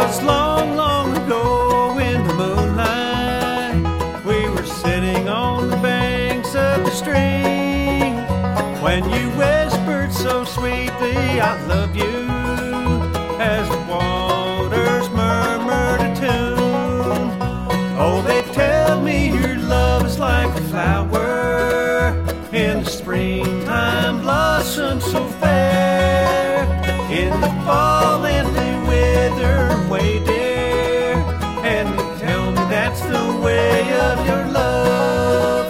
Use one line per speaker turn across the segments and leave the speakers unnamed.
'Twas long, long ago in the moonlight, we were sitting on the banks of the stream, when you whispered so sweetly, I love you, as the waters murmured a tune. Oh, they tell me your love is like a flower in the springtime, blossom so fair. In the fall and they wither away, dear, and they tell me that's the way of your love.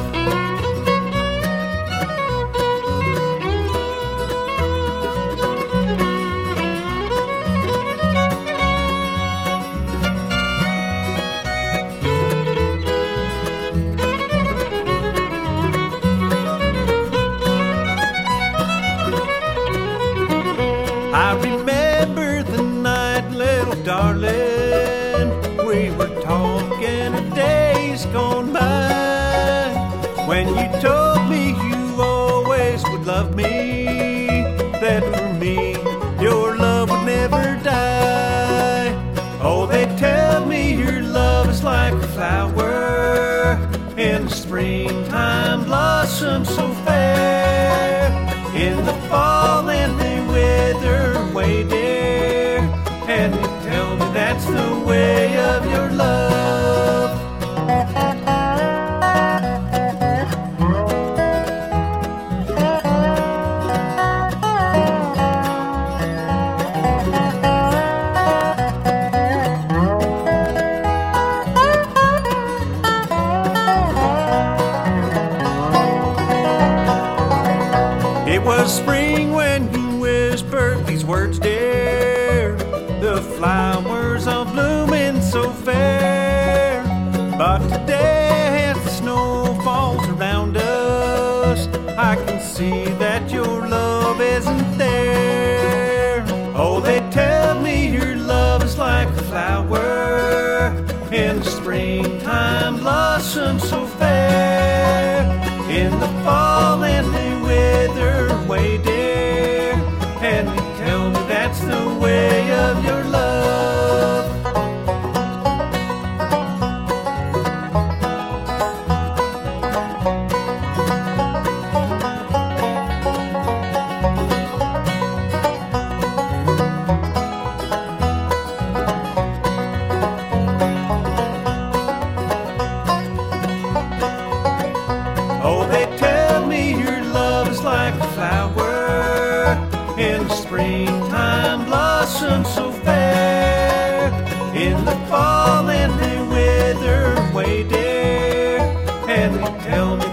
I remember the night, little darling, we were talking of days gone by, when you told me you always would love me, that for me your love would never die. Oh, they tell me your love is like a flower in the springtime, blossom so fair. In the fall and they wither away, dear, and they tell me that's the way of your love. It was spring when you whispered these words, dear, the flowers are blooming so fair. But today as the snow falls around us, I can see that your love isn't there. Oh, they tell me your love is like a flower in the springtime, blossom so fair. In the fall and they wither away, dear, and they tell me that's the way of your love. Oh, they tell me your love is like a flower in the springtime, blossom so fair. In the fall and they wither away, dear, and they tell me